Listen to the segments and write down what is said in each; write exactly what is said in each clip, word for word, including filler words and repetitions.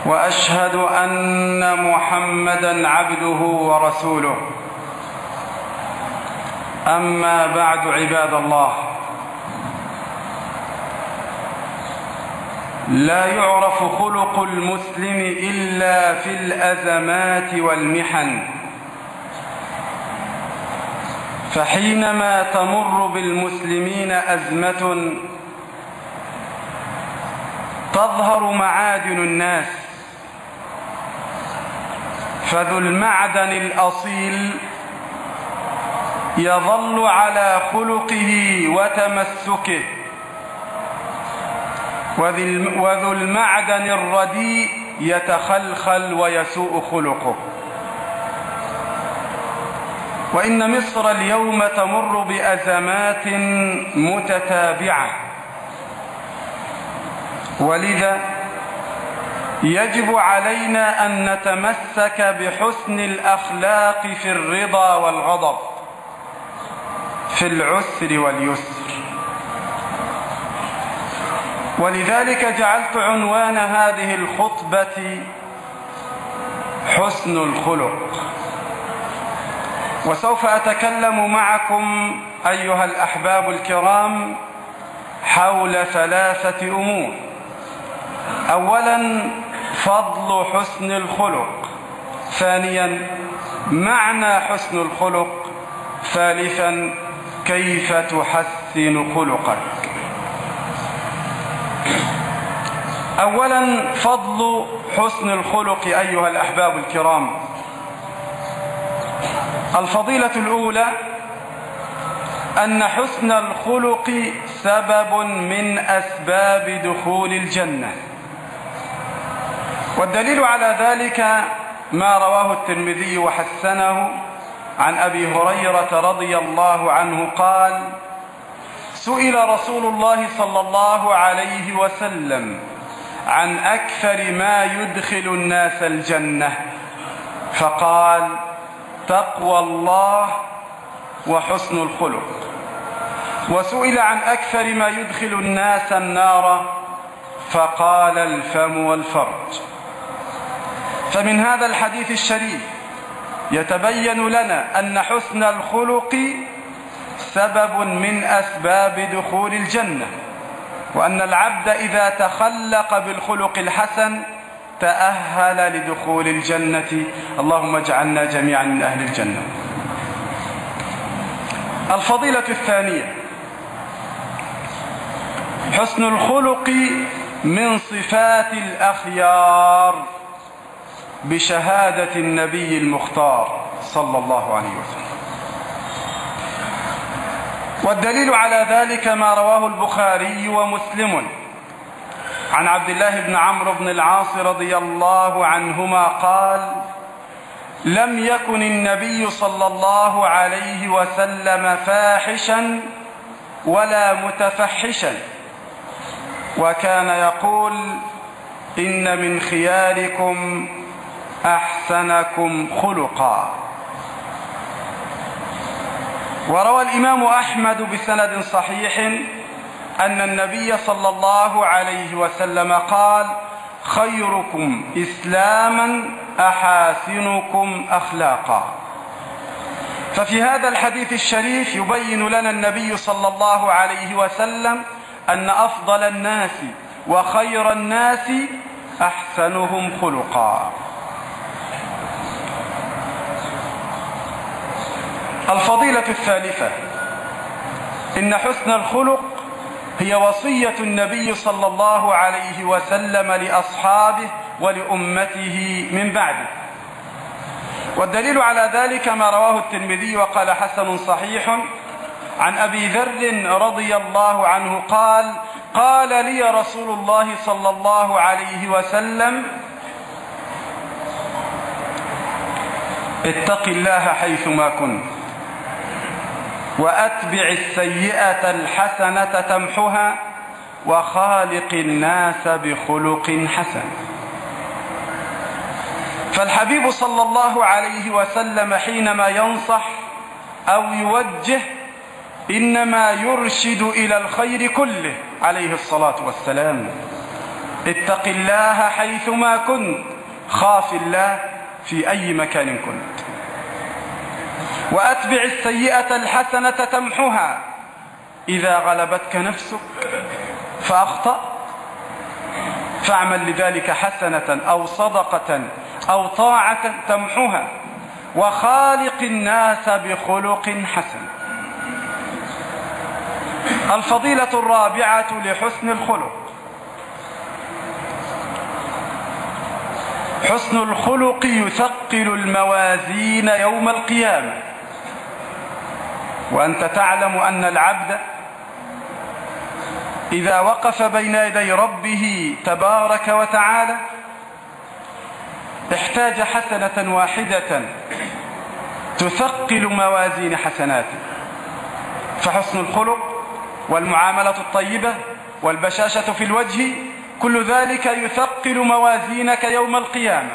وأشهد أن محمدًا عبده ورسوله. أما بعد، عباد الله، لا يعرف خلق المسلم إلا في الأزمات والمحن، فحينما تمر بالمسلمين أزمة تظهر معادن الناس، فذو المعدن الأصيل يظل على خلقه وتمسكه، وذو المعدن الرديء يتخلخل ويسوء خلقه. وإن مصر اليوم تمر بأزمات متتابعة، ولذا يجب علينا أن نتمسك بحسن الأخلاق في الرضا والغضب، في العسر واليسر. ولذلك جعلت عنوان هذه الخطبة حسن الخلق، وسوف أتكلم معكم أيها الأحباب الكرام حول ثلاثة أمور: أولاً فضل حسن الخلق، ثانياً معنى حسن الخلق، ثالثاً كيف تحسن خلقك. أولاً فضل حسن الخلق أيها الأحباب الكرام. الفضيلة الأولى أن حسن الخلق سبب من أسباب دخول الجنة، والدليل على ذلك ما رواه الترمذي وحسنه عن أبي هريرة رضي الله عنه قال: سئل رسول الله صلى الله عليه وسلم عن أكثر ما يدخل الناس الجنة، فقال: تقوى الله وحسن الخلق. وسئل عن أكثر ما يدخل الناس النار، فقال: الفم والفرج. فمن هذا الحديث الشريف يتبين لنا أن حسن الخلق سبب من أسباب دخول الجنة، وأن العبد إذا تخلق بالخلق الحسن تأهل لدخول الجنة. اللهم اجعلنا جميعا من أهل الجنة. الفضيلة الثانية: حسن الخلق من صفات الأخيار بشهادة النبي المختار صلى الله عليه وسلم. والدليل على ذلك ما رواه البخاري ومسلم عن عبد الله بن عمرو بن العاص رضي الله عنهما قال: لم يكن النبي صلى الله عليه وسلم فاحشا ولا متفحشا، وكان يقول: إن من خياركم أحسنكم خلقا. وروى الإمام أحمد بسند صحيح أن النبي صلى الله عليه وسلم قال: خيركم إسلاما أحاسنكم أخلاقا. ففي هذا الحديث الشريف يبين لنا النبي صلى الله عليه وسلم أن أفضل الناس وخير الناس أحسنهم خلقا. الفضيلة الثالثة: إن حسن الخلق هي وصية النبي صلى الله عليه وسلم لأصحابه ولأمته من بعده. والدليل على ذلك ما رواه الترمذي وقال حسن صحيح عن أبي ذر رضي الله عنه قال: قال لي رسول الله صلى الله عليه وسلم: اتق الله حيثما كنت، وأتبع السيئة الحسنة تمحها، وخالق الناس بخلق حسن. فالحبيب صلى الله عليه وسلم حينما ينصح أو يوجه إنما يرشد إلى الخير كله عليه الصلاة والسلام. اتق الله حيثما كنت، خاف الله في أي مكان كنت. وأتبع السيئة الحسنة تمحها، إذا غلبتك نفسك فأخطأت فاعمل لذلك حسنة أو صدقة أو طاعة تمحها، وخالق الناس بخلق حسن. الفضيلة الرابعة لحسن الخلق: حسن الخلق يثقل الموازين يوم القيامة. وأنت تعلم أن العبد إذا وقف بين يدي ربه تبارك وتعالى احتاج حسنة واحدة تثقل موازين حسناته. فحسن الخلق والمعاملة الطيبة والبشاشة في الوجه كل ذلك يثقل موازينك يوم القيامة.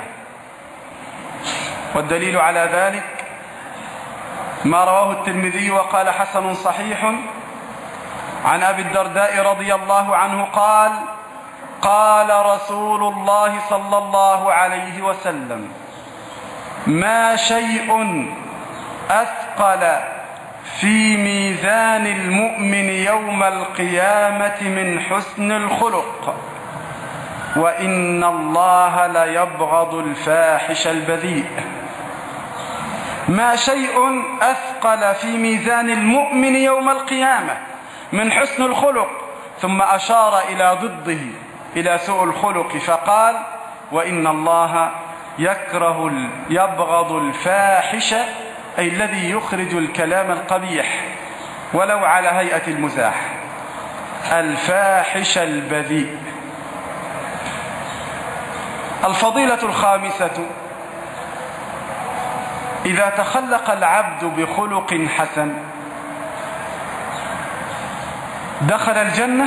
والدليل على ذلك ما رواه الترمذي وقال حسن صحيح عن أبي الدرداء رضي الله عنه قال: قال رسول الله صلى الله عليه وسلم: ما شيء أثقل في ميزان المؤمن يوم القيامة من حسن الخلق، وإن الله ليبغض الفاحش البذيء. ما شيء أثقل في ميزان المؤمن يوم القيامة من حسن الخلق، ثم أشار إلى ضده إلى سوء الخلق فقال: وإن الله يكره يبغض الفاحش، أي الذي يخرج الكلام القبيح ولو على هيئة المزاح، الفاحش البذيء. الفضيلة الخامسة: إذا تخلق العبد بخلق حسن دخل الجنة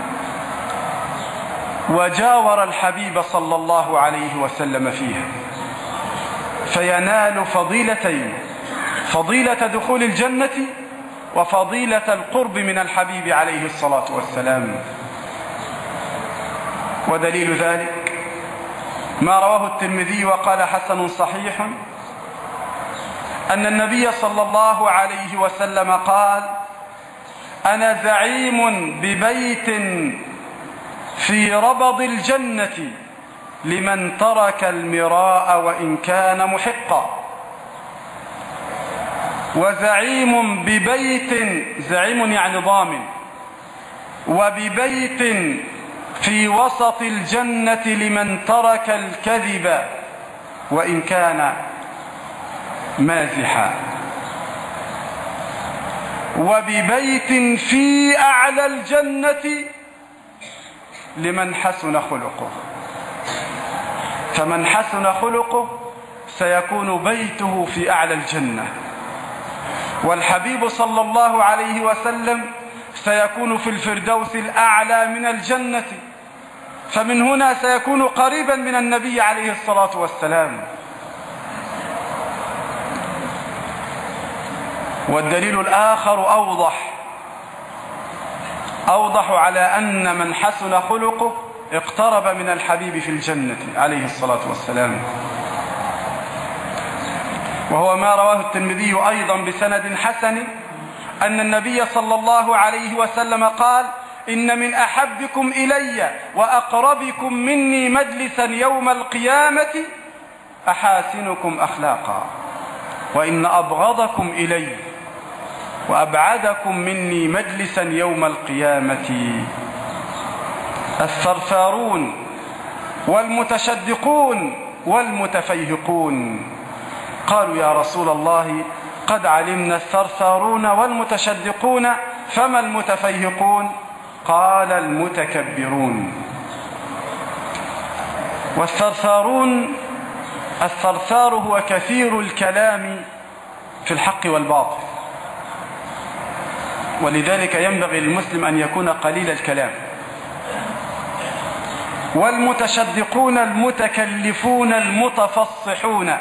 وجاور الحبيب صلى الله عليه وسلم فيها، فينال فضيلتين: فضيلة دخول الجنة وفضيلة القرب من الحبيب عليه الصلاة والسلام. ودليل ذلك ما رواه الترمذي وقال حسن صحيح أن النبي صلى الله عليه وسلم قال: أنا زعيم ببيت في ربض الجنة لمن ترك المراء وإن كان محقا. وزعيم ببيت، زعيم يعني ضامن، وببيت في وسط الجنة لمن ترك الكذب وإن كان مازحا. وببيت في أعلى الجنة لمن حسن خلقه. فمن حسن خلقه سيكون بيته في أعلى الجنة، والحبيب صلى الله عليه وسلم سيكون في الفردوس الأعلى من الجنة، فمن هنا سيكون قريبا من النبي عليه الصلاة والسلام. والدليل الآخر أوضح أوضح على أن من حسن خلقه اقترب من الحبيب في الجنة عليه الصلاة والسلام، وهو ما رواه الترمذي أيضا بسند حسن أن النبي صلى الله عليه وسلم قال: إن من أحبكم إلي وأقربكم مني مجلسا يوم القيامة أحاسنكم أخلاقا، وإن أبغضكم إلي وأبعدكم مني مجلسا يوم القيامة الثرثارون والمتشدقون والمتفيهقون. قالوا: يا رسول الله قد علمنا الثرثارون والمتشدقون، فما المتفيهقون؟ قال: المتكبرون. والثرثارون، الثرثار هو كثير الكلام في الحق والباطل، ولذلك ينبغي للمسلم أن يكون قليل الكلام. والمتشدقون المتكلفون المتفصحون،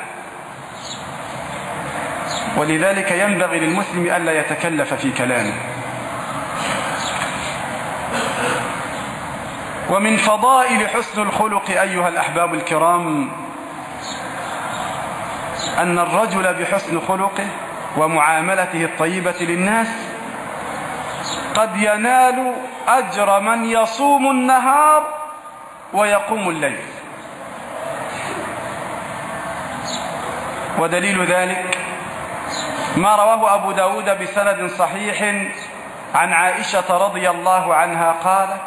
ولذلك ينبغي للمسلم ألا يتكلف في كلامه. ومن فضائل حسن الخلق أيها الأحباب الكرام أن الرجل بحسن خلقه ومعاملته الطيبة للناس قد ينال أجر من يصوم النهار ويقوم الليل. ودليل ذلك ما رواه أبو داود بسند صحيح عن عائشة رضي الله عنها قالت: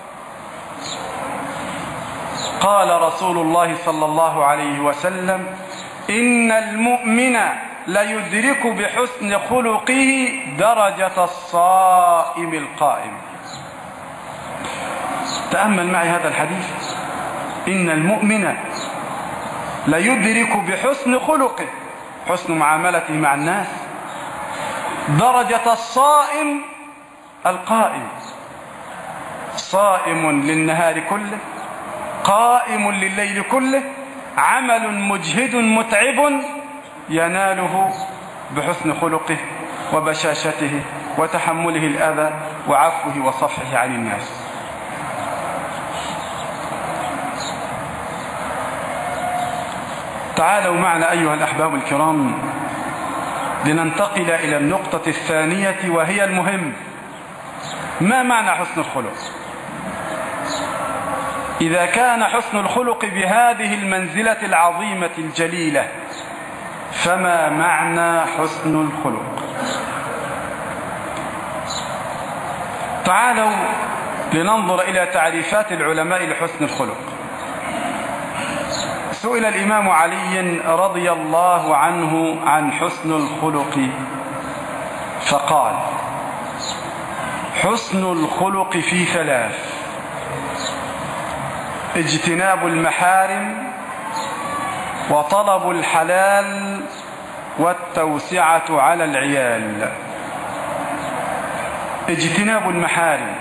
قال رسول الله صلى الله عليه وسلم: إن المؤمن ليدرك بحسن خلقه درجة الصائم القائم. تأمل معي هذا الحديث: إن المؤمن ليدرك بحسن خلقه، حسن معاملته مع الناس، درجة الصائم القائم. صائم للنهار كله، قائم لليل كله، عمل مجهد متعب يناله بحسن خلقه وبشاشته وتحمله الأذى وعفوه وصفحه عن الناس. تعالوا معنا أيها الأحباب الكرام لننتقل إلى النقطة الثانية وهي المهم. ما معنى حسن الخلق؟ إذا كان حسن الخلق بهذه المنزلة العظيمة الجليلة، فما معنى حسن الخلق؟ تعالوا لننظر إلى تعريفات العلماء لحسن الخلق. سئل الإمام علي رضي الله عنه عن حسن الخلق فقال: حسن الخلق في ثلاث: اجتناب المحارم، وطلب الحلال، والتوسعة على العيال. اجتناب المحارم: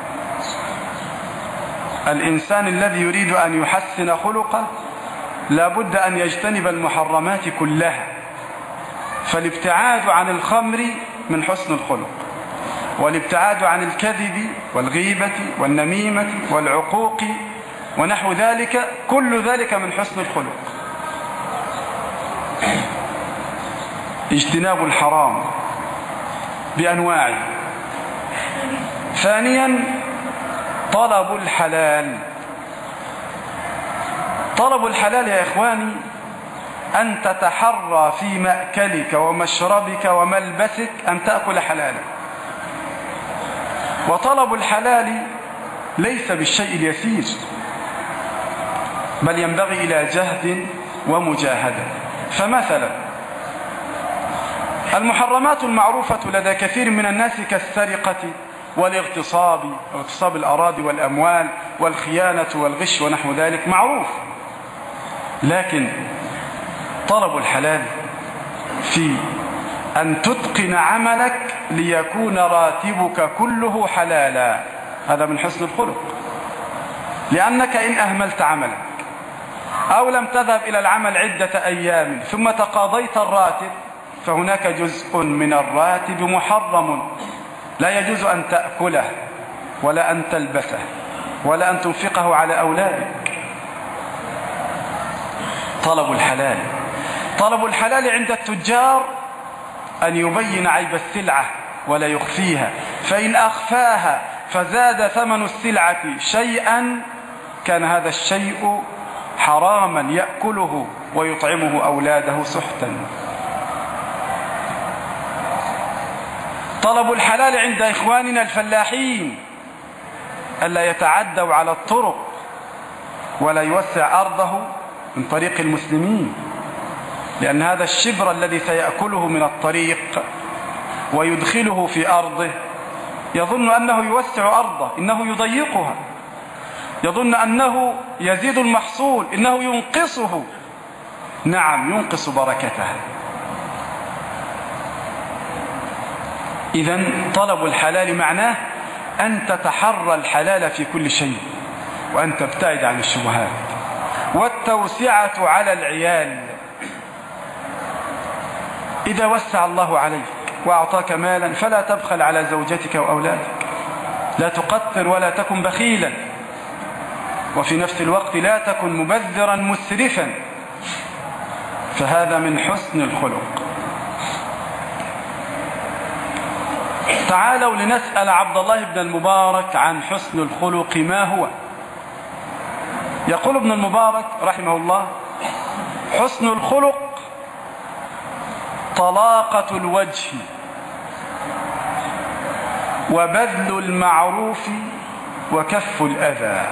الإنسان الذي يريد أن يحسن خلقه لابد أن يجتنب المحرمات كلها، فالابتعاد عن الخمر من حسن الخلق، والابتعاد عن الكذب والغيبة والنميمة والعقوق ونحو ذلك، كل ذلك من حسن الخلق. اجتناب الحرام بأنواعه. ثانيا طلب الحلال. طلب الحلال يا إخواني أن تتحرى في مأكلك ومشربك وملبسك أن تأكل حلالا. وطلب الحلال ليس بالشيء اليسير، بل ينبغي إلى جهد ومجاهدة. فمثلا المحرمات المعروفة لدى كثير من الناس كالسرقة والاغتصاب، اغتصاب الأراضي والأموال والخيانة والغش ونحو ذلك معروف، لكن طلب الحلال في أن تتقن عملك ليكون راتبك كله حلالا، هذا من حسن الخلق. لأنك إن أهملت عملك أو لم تذهب إلى العمل عدة أيام ثم تقاضيت الراتب، فهناك جزء من الراتب محرم، لا يجوز أن تأكله ولا أن تلبسه ولا أن تنفقه على أولادك. طلب الحلال. طلب الحلال عند التجار أن يبين عيب السلعة ولا يخفيها، فإن أخفاها فزاد ثمن السلعة شيئا كان هذا الشيء حراما يأكله ويطعمه أولاده سحتا. طلب الحلال عند إخواننا الفلاحين ألا يتعدوا على الطرق ولا يوسع أرضه من طريق المسلمين، لأن هذا الشبر الذي سيأكله من الطريق ويدخله في أرضه يظن أنه يوسع أرضه، إنه يضيقها، يظن أنه يزيد المحصول، إنه ينقصه. نعم، ينقص بركتها. إذن طلب الحلال معناه أن تتحرى الحلال في كل شيء وأن تبتعد عن الشبهات. والتوسعة على العيال: إذا وسع الله عليك وأعطاك مالا فلا تبخل على زوجتك وأولادك، لا تقتر ولا تكن بخيلا، وفي نفس الوقت لا تكن مبذرا مسرفا، فهذا من حسن الخلق. تعالوا لنسأل عبد الله بن المبارك عن حسن الخلق ما هو. يقول ابن المبارك رحمه الله: حسن الخلق طلاقة الوجه وبذل المعروف وكف الأذى.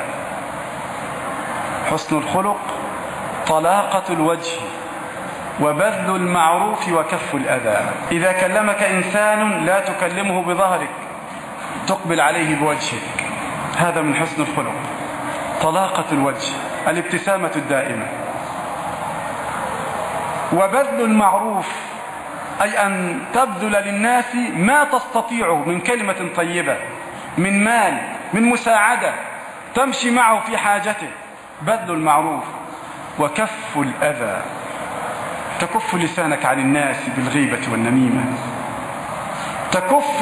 حسن الخلق طلاقة الوجه وبذل المعروف وكف الأذى. إذا كلمك إنسان لا تكلمه بظهرك، تقبل عليه بوجهك، هذا من حسن الخلق. طلاقة الوجه، الابتسامة الدائمة. وبذل المعروف أي أن تبذل للناس ما تستطيع من كلمة طيبة، من مال، من مساعدة، تمشي معه في حاجته، بذل المعروف. وكف الأذى، تكف لسانك عن الناس بالغيبة والنميمة، تكف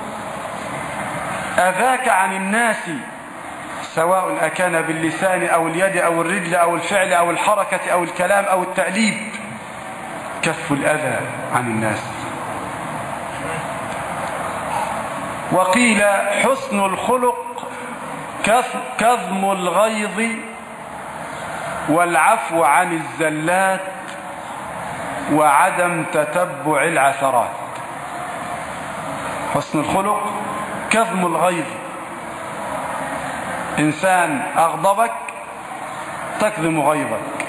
أذاك عن الناس سواء أكان باللسان أو اليد أو الرجل أو الفعل أو الحركة أو الكلام أو التأليب. كف الأذى عن الناس. وقيل حسن الخلق كظم الغيظ والعفو عن الزلات وعدم تتبع العثرات. حسن الخلق كظم الغيظ، إنسان أغضبك تكظم غيظك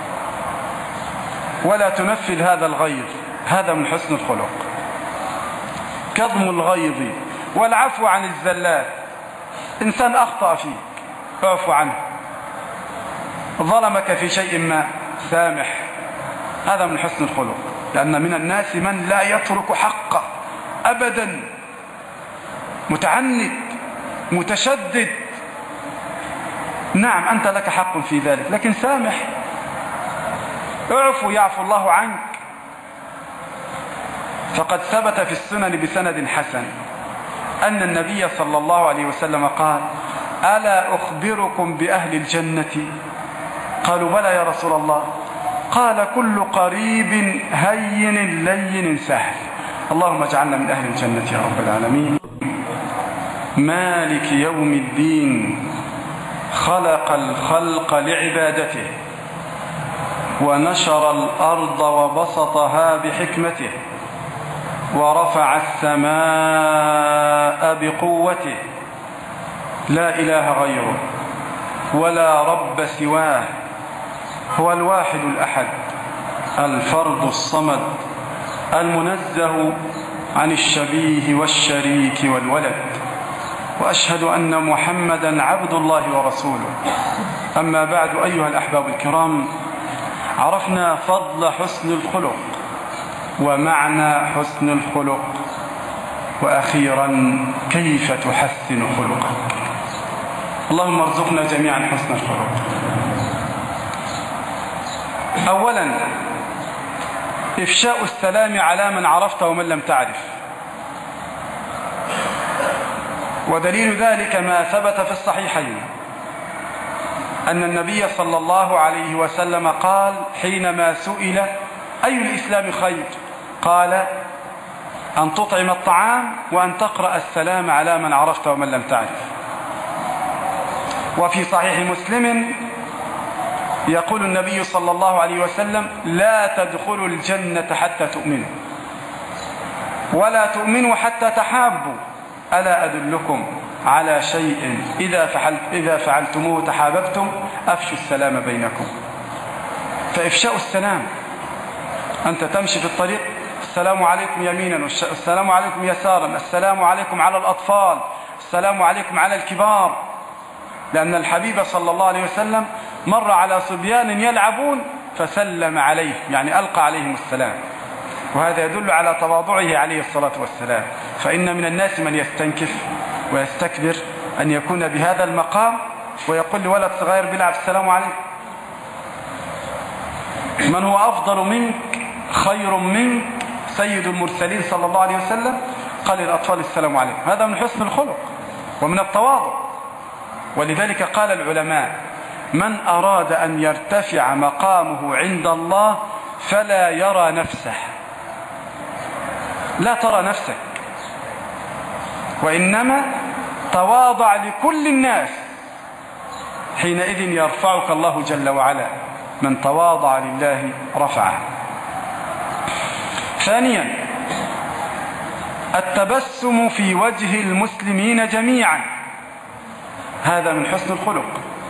ولا تنفذ هذا الغيظ، هذا من حسن الخلق. كظم الغيظ والعفو عن الزلات، إنسان أخطأ فيك اعفو عنه، ظلمك في شيء ما سامح، هذا من حسن الخلق. لأن من الناس من لا يترك حقه أبدا، متعند متشدد. نعم أنت لك حق في ذلك، لكن سامح، اعفو يعفو الله عنك. فقد ثبت في السنن بسند حسن أن النبي صلى الله عليه وسلم قال: ألا أخبركم بأهل الجنة؟ قالوا: بلى يا رسول الله. قال: كل قريب هين لين سهل. اللهم اجعلنا من أهل الجنة يا رب العالمين. مالك يوم الدين، خلق الخلق لعبادته ونشر الأرض وبسطها بحكمته ورفع السماء بقوته، لا إله غيره ولا رب سواه، هو الواحد الأحد الفرد الصمد المنزه عن الشبيه والشريك والولد. وأشهد أن محمدا عبد الله ورسوله. أما بعد، أيها الأحباب الكرام، عرفنا فضل حسن الخلق ومعنى حسن الخلق، وأخيرا كيف تحسن خلقك. اللهم ارزقنا جميعا حسن الخلق. أولا إفشاء السلام على من عرفت ومن لم تعرف، ودليل ذلك ما ثبت في الصحيحين أن النبي صلى الله عليه وسلم قال حينما سئل أي الإسلام خير؟ قال: أن تطعم الطعام وأن تقرأ السلام على من عرفت ومن لم تعرف. وفي صحيح مسلم يقول النبي صلى الله عليه وسلم: لا تدخلوا الجنة حتى تؤمنوا، ولا تؤمنوا حتى تحابوا، ألا أدلكم على شيء إذا فعلت إذا فعلتموه تحاببتم؟ أفشوا السلام بينكم. فإفشاء السلام، أنت تمشي في الطريق السلام عليكم يمينا، السلام عليكم يسارا، السلام عليكم على الأطفال، السلام عليكم على الكبار. لأن الحبيب صلى الله عليه وسلم مر على صبيان يلعبون فسلم عليه، يعني ألقى عليهم السلام، وهذا يدل على تواضعه عليه الصلاة والسلام. فإن من الناس من يستنكف ويستكبر أن يكون بهذا المقام ويقول لولد صغير بيلعب السلام عليكم. من هو أفضل منك خير منك سيد المرسلين صلى الله عليه وسلم قال للأطفال السلام عليكم. هذا من حسن الخلق ومن التواضع. ولذلك قال العلماء: من أراد أن يرتفع مقامه عند الله فلا يرى نفسه، لا ترى نفسك، وإنما تواضع لكل الناس، حينئذ يرفعك الله جل وعلا. من تواضع لله رفعه. ثانيا التبسم في وجه المسلمين جميعا، هذا من حسن الخلق.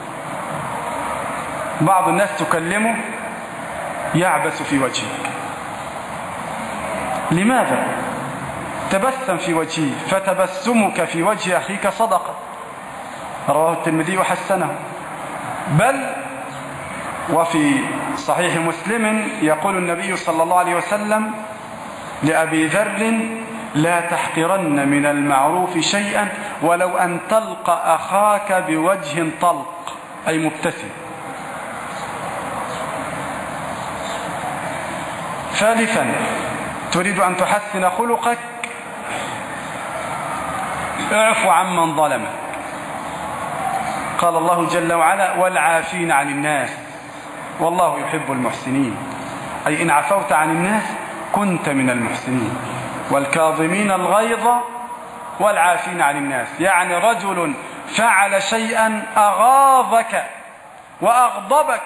بعض الناس تكلمه يعبس في وجهك، لماذا؟ تبسم في وجهه، فتبسمك في وجه أخيك صدقة، رواه الترمذي وحسنه. بل وفي صحيح مسلم يقول النبي صلى الله عليه وسلم لأبي ذر: لا تحقرن من المعروف شيئا ولو أن تلقى أخاك بوجه طلق، أي مبتسم. ثالثا تريد أن تحسن خلقك، اعف عمن ظلمك. قال الله جل وعلا: والعافين عن الناس والله يحب المحسنين، أي إن عفوت عن الناس كنت من المحسنين. والكاظمين الغيظ والعافين عن الناس، يعني رجل فعل شيئا أغاظك وأغضبك،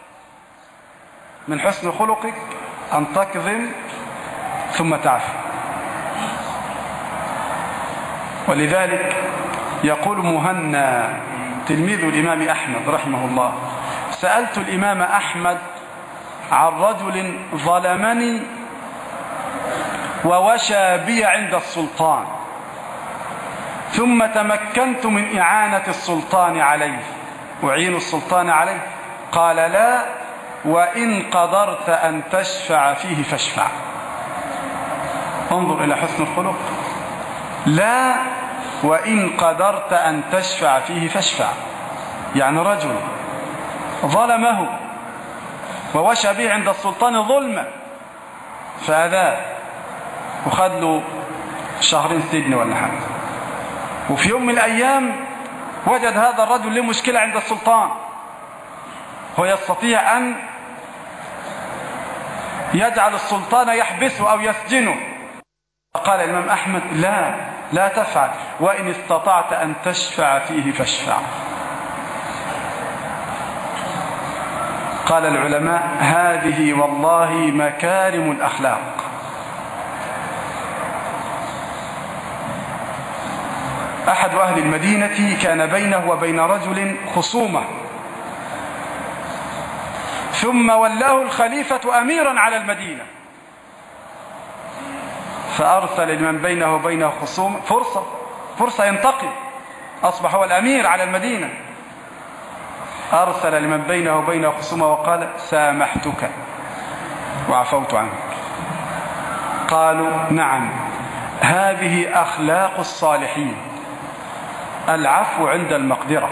من حسن خلقك أن تكظم ثم تعفو. ولذلك يقول مهنا تلميذ الإمام أحمد رحمه الله: سألت الإمام أحمد عن رجل ظلمني ووشى بي عند السلطان، ثم تمكنت من إعانة السلطان عليه، أعين السلطان عليه. قال: لا، وإن قدرت أن تشفع فيه فاشفع. انظر إلى حسن الخلق. لا، وإن قدرت أن تشفع فيه فاشفع، يعني رجل ظلمه ووشى به عند السلطان ظلمه، فأذاه وخد له شهرين سجن ولا حاجة، وفي يوم من الأيام وجد هذا الرجل له مشكلة عند السلطان، هو يستطيع أن يجعل السلطان يحبسه أو يسجنه. قال الإمام أحمد: لا، لا تفعل، وإن استطعت أن تشفع فيه فاشفع. قال العلماء: هذه والله مكارم الأخلاق. أحد أهل المدينة كان بينه وبين رجل خصومة، ثم ولاه الخليفة أميرا على المدينة، فأرسل لمن بينه وبينه خصومة فرصة فرصة ينتقم، أصبح هو الأمير على المدينة. أرسل لمن بينه وبينه خصومة وقال: سامحتك وعفوت عنك. قالوا: نعم، هذه أخلاق الصالحين، العفو عند المقدرة.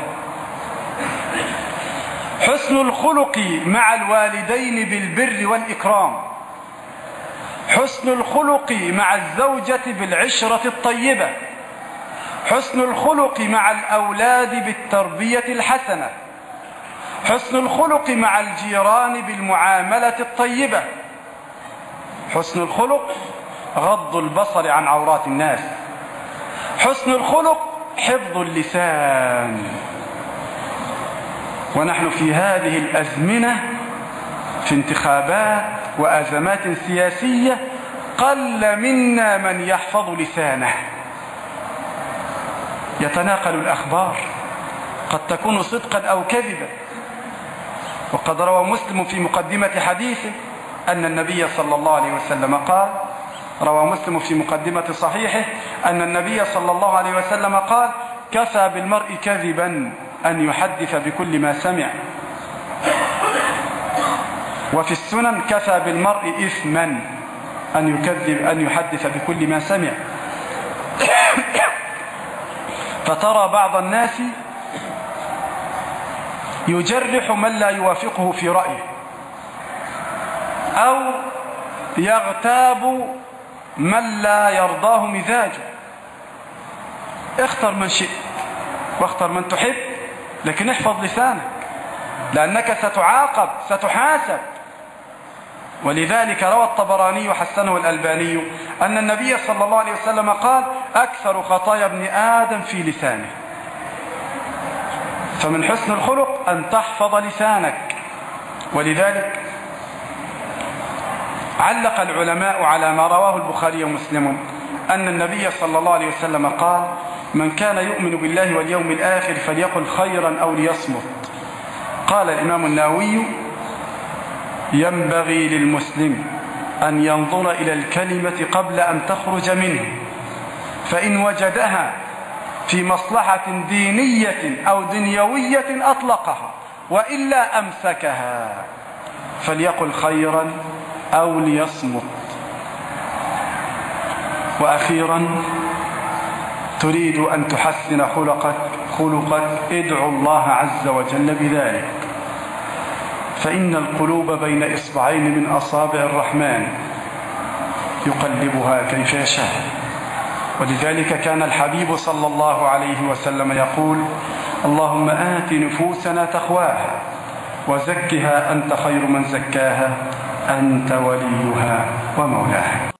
حسن الخلق مع الوالدين بالبر والإكرام، حسن الخلق مع الزوجة بالعشرة الطيبة، حسن الخلق مع الأولاد بالتربية الحسنة، حسن الخلق مع الجيران بالمعاملة الطيبة، حسن الخلق غض البصر عن عورات الناس، حسن الخلق حفظ اللسان. ونحن في هذه الأزمنة في انتخابات وأزمات سياسية قل منا من يحفظ لسانه، يتناقل الأخبار قد تكون صدقا أو كذبا. وقد روى مسلم في مقدمة حديثه أن النبي صلى الله عليه وسلم قال، روى مسلم في مقدمة صحيحه أن النبي صلى الله عليه وسلم قال: كفى بالمرء كذبا أن يحدث بكل ما سمع. وفي السنن: كفى بالمرء إثما أن يكذب أن يحدث بكل ما سمع. فترى بعض الناس يجرح من لا يوافقه في رأيه، أو يغتاب من لا يرضاه مزاجه. اختر من شئت واختر من تحب، لكن احفظ لسانك. لأنك ستعاقب، ستحاسب. ولذلك روى الطبراني وحسنه الألباني أن النبي صلى الله عليه وسلم قال: أكثر خطايا ابن آدم في لسانه. فمن حسن الخلق أن تحفظ لسانك. ولذلك علق العلماء على ما رواه البخاري ومسلم أن النبي صلى الله عليه وسلم قال: من كان يؤمن بالله واليوم الآخر فليقل خيرا أو ليصمت. قال الإمام النووي: ينبغي للمسلم أن ينظر إلى الكلمة قبل أن تخرج منه، فإن وجدها في مصلحة دينية أو دنيوية أطلقها، وإلا أمسكها، فليقل خيرا أو ليصمت. وأخيرا، تريد أن تحسن خلقك خلقك ادعو الله عز وجل بذلك، فإن القلوب بين إصبعين من أصابع الرحمن يقلبها كيف يشاء. ولذلك كان الحبيب صلى الله عليه وسلم يقول: اللهم آت نفوسنا تقواها وزكها أنت خير من زكاها أنت وليها ومولاها.